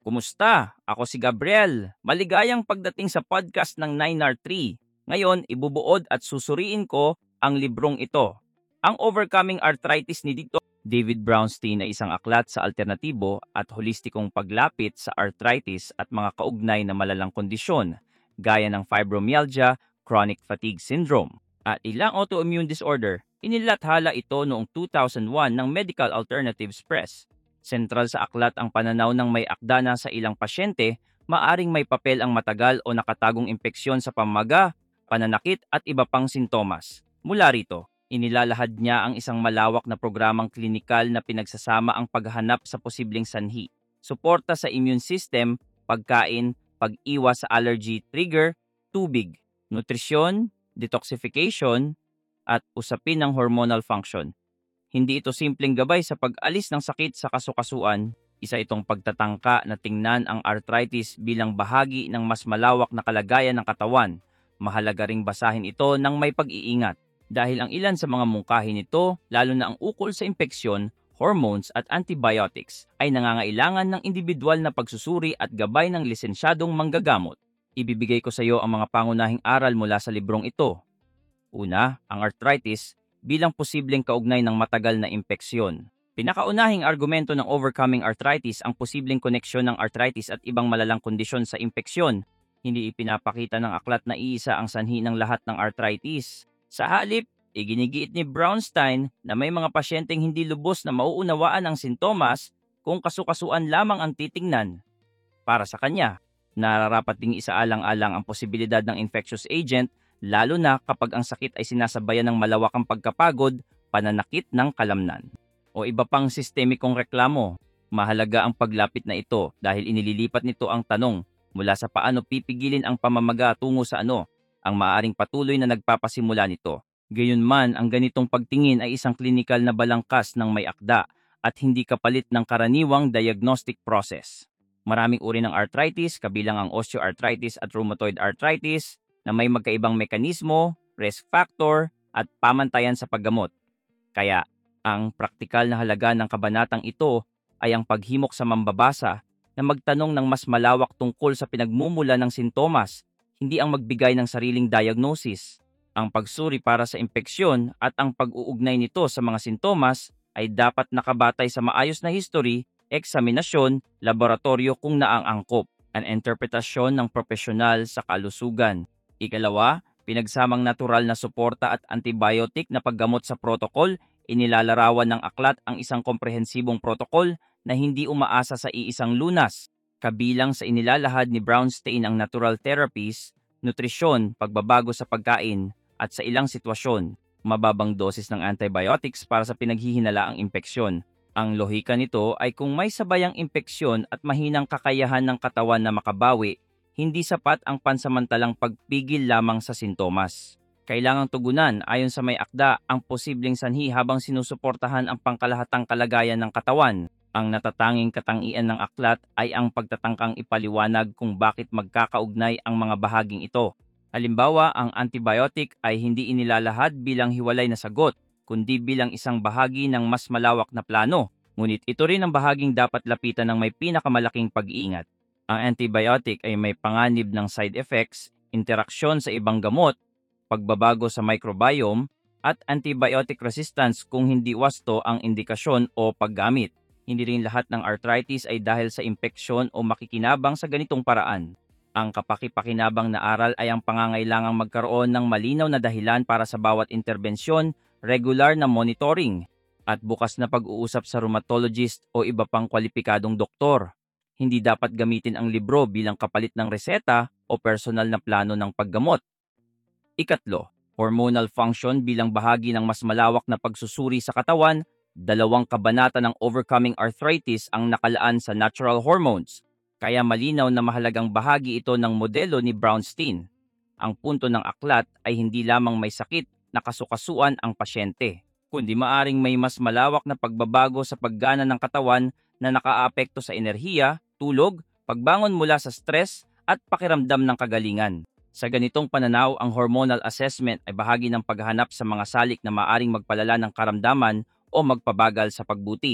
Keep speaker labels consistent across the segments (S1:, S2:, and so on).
S1: Kumusta? Ako si Gabriel. Maligayang pagdating sa podcast ng 9R3. Ngayon, ibubuod at susuriin ko ang librong ito. Ang Overcoming Arthritis ni Dr. David Brownstein ay isang aklat sa alternatibo at holistikong paglapit sa arthritis at mga kaugnay na malalang kondisyon, gaya ng fibromyalgia, chronic fatigue syndrome, at ilang autoimmune disorder. Inilathala ito noong 2001 ng Medical Alternatives Press. Sentral sa aklat ang pananaw ng may akda na sa ilang pasyente, maaring may papel ang matagal o nakatagong impeksyon sa pamaga, pananakit at iba pang sintomas. Mula rito, inilalahad niya ang isang malawak na programang klinikal na pinagsasama ang paghahanap sa posibleng sanhi, suporta sa immune system, pagkain, pag-iwas sa allergy trigger, tubig, nutrisyon, detoxification, at usapin ng hormonal function. Hindi ito simpleng gabay sa pag-alis ng sakit sa kasukasuan, isa itong pagtatangka na tingnan ang arthritis bilang bahagi ng mas malawak na kalagayan ng katawan. Mahalaga ring basahin ito ng may pag-iingat dahil ang ilan sa mga mungkahi nito, lalo na ang ukol sa impeksyon, hormones at antibiotics, ay nangangailangan ng individual na pagsusuri at gabay ng lisensyadong manggagamot. Ibibigay ko sa iyo ang mga pangunahing aral mula sa librong ito. Una, ang arthritis bilang posibleng kaugnay ng matagal na impeksyon. Pinakaunahing argumento ng Overcoming Arthritis ang posibleng koneksyon ng arthritis at ibang malalang kondisyon sa impeksyon. Hindi ipinapakita ng aklat na iisa ang sanhi ng lahat ng arthritis. Sa halip, iginigiit ni Brownstein na may mga pasyenteng hindi lubos na mauunawaan ang sintomas kung kasukasuan lamang ang titingnan. Para sa kanya, nararapat ding isaalang-alang ang posibilidad ng infectious agent lalo na kapag ang sakit ay sinasabayan ng malawakang pagkapagod, pananakit ng kalamnan, o iba pang sistemikong reklamo. Mahalaga ang paglapit na ito dahil inililipat nito ang tanong mula sa paano pipigilin ang pamamaga tungo sa ano ang maaaring patuloy na nagpapasimula nito. Gayunman, ang ganitong pagtingin ay isang klinikal na balangkas ng may akda at hindi kapalit ng karaniwang diagnostic process. Maraming uri ng arthritis, kabilang ang osteoarthritis at rheumatoid arthritis, na may magkaibang mekanismo, risk factor, at pamantayan sa paggamot. Kaya, ang praktikal na halaga ng kabanatang ito ay ang paghimok sa mambabasa na magtanong ng mas malawak tungkol sa pinagmumula ng sintomas, hindi ang magbigay ng sariling diagnosis. Ang pagsuri para sa impeksyon at ang pag-uugnay nito sa mga sintomas ay dapat nakabatay sa maayos na history, eksaminasyon, laboratorio kung naangangkop, at interpretasyon ng profesional sa kalusugan. Ikalawa, pinagsamang natural na suporta at antibiotic na paggamot sa protokol, inilalarawan ng aklat ang isang komprehensibong protokol na hindi umaasa sa iisang lunas. Kabilang sa inilalahad ni Brownstein ang natural therapies, nutrisyon, pagbabago sa pagkain, at sa ilang sitwasyon, mababang dosis ng antibiotics para sa pinaghihinalaang impeksyon. Ang lohika nito ay kung may sabayang impeksyon at mahinang kakayahan ng katawan na makabawi, hindi sapat ang pansamantalang pagpigil lamang sa sintomas. Kailangang tugunan ayon sa may akda ang posibleng sanhi habang sinusuportahan ang pangkalahatang kalagayan ng katawan. Ang natatanging katangian ng aklat ay ang pagtatangkang ipaliwanag kung bakit magkakaugnay ang mga bahaging ito. Halimbawa, ang antibiotic ay hindi inilalahad bilang hiwalay na sagot, kundi bilang isang bahagi ng mas malawak na plano. Ngunit ito rin ang bahaging dapat lapitan ng may pinakamalaking pag-iingat. Ang antibiotic ay may panganib ng side effects, interaksyon sa ibang gamot, pagbabago sa microbiome, at antibiotic resistance kung hindi wasto ang indikasyon o paggamit. Hindi rin lahat ng arthritis ay dahil sa impeksyon o makikinabang sa ganitong paraan. Ang kapaki-pakinabang na aral ay ang pangangailangang magkaroon ng malinaw na dahilan para sa bawat interbensyon, regular na monitoring, at bukas na pag-uusap sa rheumatologist o iba pang kwalipikadong doktor. Hindi dapat gamitin ang libro bilang kapalit ng reseta o personal na plano ng paggamot. Ikatlo, hormonal function bilang bahagi ng mas malawak na pagsusuri sa katawan. 2 kabanata ng Overcoming Arthritis ang nakalaan sa natural hormones, kaya malinaw na mahalagang bahagi ito ng modelo ni Brownstein. Ang punto ng aklat ay hindi lamang may sakit na kasukasuan ang pasyente, kundi maaring may mas malawak na pagbabago sa paggana ng katawan na nakaapekto sa enerhiya, tulog, pagbangon mula sa stress, at pakiramdam ng kagalingan. Sa ganitong pananaw, ang hormonal assessment ay bahagi ng paghahanap sa mga salik na maaring magpalala ng karamdaman o magpabagal sa pagbuti.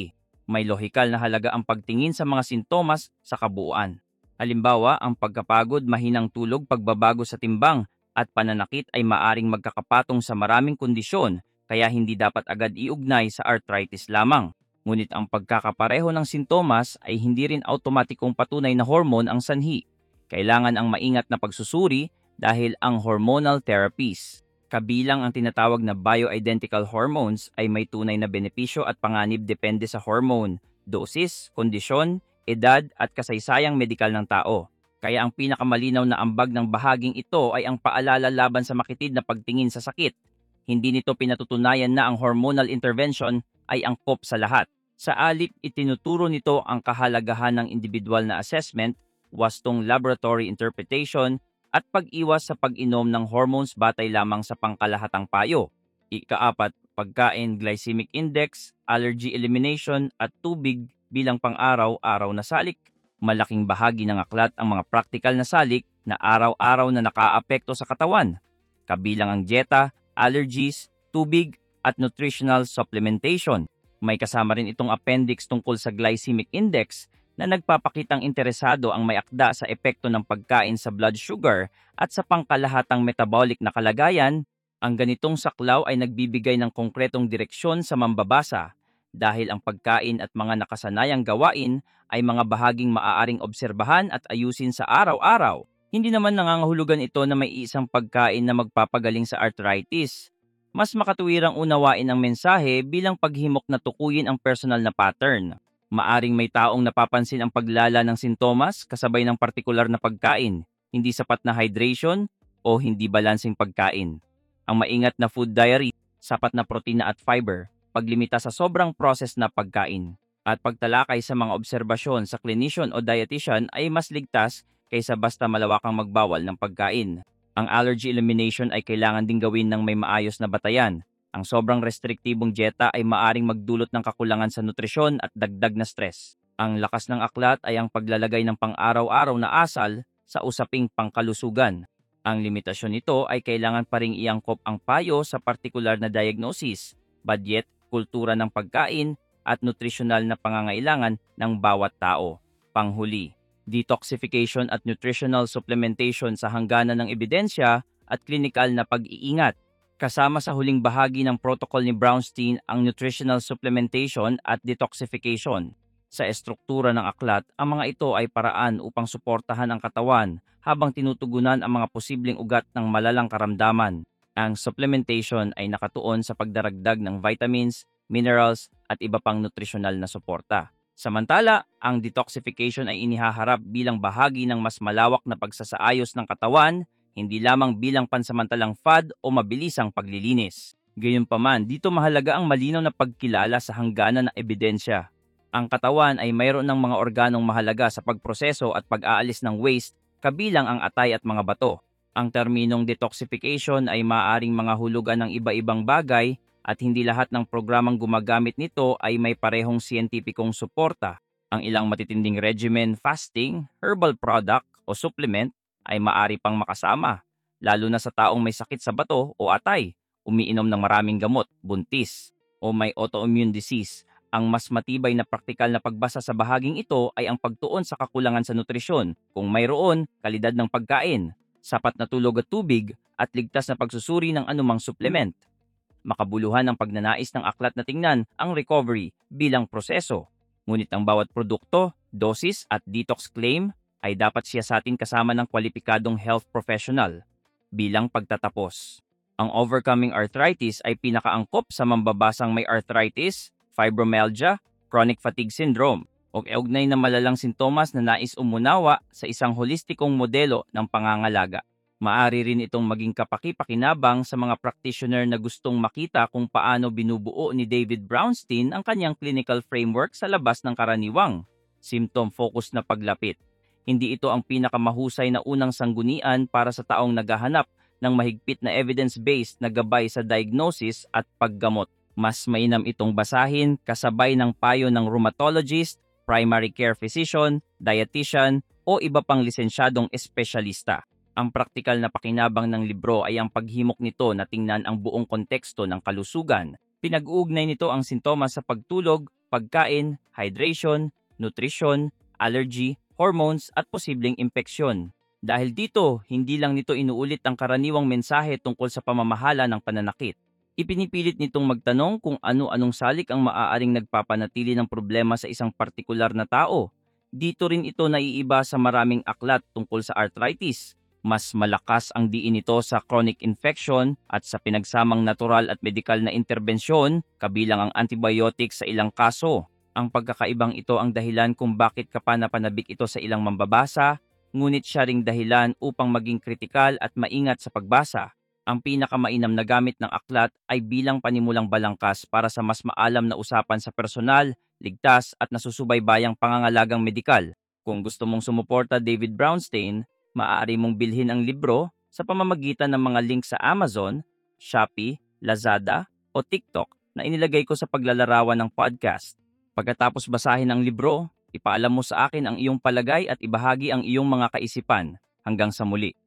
S1: May lohikal na halaga ang pagtingin sa mga sintomas sa kabuuan. Halimbawa, ang pagkapagod, mahinang tulog, pagbabago sa timbang, at pananakit ay maaring magkakapatong sa maraming kondisyon, kaya hindi dapat agad iugnay sa arthritis lamang. Ngunit ang pagkakapareho ng sintomas ay hindi rin automatikong patunay na hormone ang sanhi. Kailangan ang maingat na pagsusuri dahil ang hormonal therapies, kabilang ang tinatawag na bioidentical hormones, ay may tunay na benepisyo at panganib depende sa hormone, dosis, kondisyon, edad at kasaysayang medikal ng tao. Kaya ang pinakamalinaw na ambag ng bahaging ito ay ang paalala laban sa makitid na pagtingin sa sakit. Hindi nito pinatutunayan na ang hormonal intervention ay angkop sa lahat. Sa alip, itinuturo nito ang kahalagahan ng individual na assessment, wastong laboratory interpretation, at pag-iwas sa pag-inom ng hormones batay lamang sa pangkalahatang payo. Ikaapat, pagkain, glycemic index, allergy elimination at tubig bilang pang-araw-araw na salik. Malaking bahagi ng aklat ang mga praktikal na salik na araw-araw na nakaapekto sa katawan, kabilang ang dieta, allergies, tubig at nutritional supplementation. May kasama rin itong appendix tungkol sa glycemic index na nagpapakitang interesado ang may akda sa epekto ng pagkain sa blood sugar at sa pangkalahatang metabolic na kalagayan. Ang ganitong saklaw ay nagbibigay ng konkretong direksyon sa mambabasa dahil ang pagkain at mga nakasanayang gawain ay mga bahaging maaaring obserbahan at ayusin sa araw-araw. Hindi naman nangangahulugan ito na may isang pagkain na magpapagaling sa arthritis. Mas makatuwirang unawain ang mensahe bilang paghimok na tukuyin ang personal na pattern. Maaring may taong napapansin ang paglala ng sintomas kasabay ng partikular na pagkain, hindi sapat na hydration, o hindi balansing pagkain. Ang maingat na food diary, sapat na protina at fiber, paglimita sa sobrang processed na pagkain, at pagtalakay sa mga obserbasyon sa clinician o dietitian ay mas ligtas kaysa basta malawakang magbawal ng pagkain. Ang allergy elimination ay kailangan ding gawin ng may maayos na batayan. Ang sobrang restriktibong dieta ay maaring magdulot ng kakulangan sa nutrisyon at dagdag na stress. Ang lakas ng aklat ay ang paglalagay ng pang-araw-araw na asal sa usaping pangkalusugan. Ang limitasyon nito ay kailangan pa ring iangkop ang payo sa partikular na diagnosis, budget, kultura ng pagkain, at nutritional na pangangailangan ng bawat tao. Panghuli, detoxification at nutritional supplementation sa hangganan ng ebidensya at klinikal na pag-iingat. Kasama sa huling bahagi ng protocol ni Brownstein ang nutritional supplementation at detoxification. Sa estruktura ng aklat, ang mga ito ay paraan upang suportahan ang katawan habang tinutugunan ang mga posibleng ugat ng malalang karamdaman. Ang supplementation ay nakatuon sa pagdaragdag ng vitamins, minerals at iba pang nutritional na suporta. Samantala, ang detoxification ay inihaharap bilang bahagi ng mas malawak na pagsasaayos ng katawan, hindi lamang bilang pansamantalang fad o mabilisang paglilinis. Gayunpaman, dito mahalaga ang malinaw na pagkilala sa hangganan ng ebidensya. Ang katawan ay mayroon ng mga organong mahalaga sa pagproseso at pag-aalis ng waste, kabilang ang atay at mga bato. Ang terminong detoxification ay maaaring mga hulugan ng iba-ibang bagay at hindi lahat ng programang gumagamit nito ay may parehong siyentipikong suporta. Ang ilang matitinding regimen, fasting, herbal product o supplement ay maaari pang makasama, lalo na sa taong may sakit sa bato o atay, umiinom ng maraming gamot, buntis, o may autoimmune disease. Ang mas matibay na praktikal na pagbasa sa bahaging ito ay ang pagtuon sa kakulangan sa nutrisyon, kung mayroon, kalidad ng pagkain, sapat na tulog at tubig, at ligtas na pagsusuri ng anumang supplement. Makabuluhan ang pagnanais ng aklat na tingnan ang recovery bilang proseso, ngunit ang bawat produkto, dosis at detox claim ay dapat siyasatin kasama ng kwalipikadong health professional. Bilang pagtatapos, ang overcoming arthritis ay pinakaangkop sa mambabasang may arthritis, fibromyalgia, chronic fatigue syndrome, o kaugnay na malalang sintomas na nais umunawa sa isang holistikong modelo ng pangangalaga. Maari rin itong maging kapaki-pakinabang sa mga practitioner na gustong makita kung paano binubuo ni David Brownstein ang kanyang clinical framework sa labas ng karaniwang symptom-focused na paglapit. Hindi ito ang pinakamahusay na unang sanggunian para sa taong naghahanap ng mahigpit na evidence-based na gabay sa diagnosis at paggamot. Mas mainam itong basahin kasabay ng payo ng rheumatologist, primary care physician, dietitian o iba pang lisensyadong espesyalista. Ang praktikal na pakinabang ng libro ay ang paghimok nito na tingnan ang buong konteksto ng kalusugan, Pinag-uugnay nito ang sintomas sa pagtulog, pagkain, hydration, nutrition, allergy, hormones at posibleng impeksyon. Dahil dito, hindi lang nito inuulit ang karaniwang mensahe tungkol sa pamamahala ng pananakit. Ipinipilit nitong magtanong kung ano-anong salik ang maaaring nagpapanatili ng problema sa isang partikular na tao. Dito rin ito naiiba sa maraming aklat tungkol sa arthritis. Mas malakas ang diin nito sa chronic infection at sa pinagsamang natural at medikal na interbensyon, kabilang ang antibiotics sa ilang kaso. Ang pagkakaibang ito ang dahilan kung bakit kapanapanabik ito sa ilang mambabasa, ngunit siya ring dahilan upang maging kritikal at maingat sa pagbasa. Ang pinakamainam na gamit ng aklat ay bilang panimulang balangkas para sa mas maalam na usapan sa personal, ligtas at nasusubaybayang pangangalagang medikal. Kung gusto mong sumuporta David Brownstein, maaari mong bilhin ang libro sa pamamagitan ng mga link sa Amazon, Shopee, Lazada o TikTok na inilagay ko sa paglalarawan ng podcast. Pagkatapos basahin ang libro, ipaalam mo sa akin ang iyong palagay at ibahagi ang iyong mga kaisipan. Hanggang sa muli.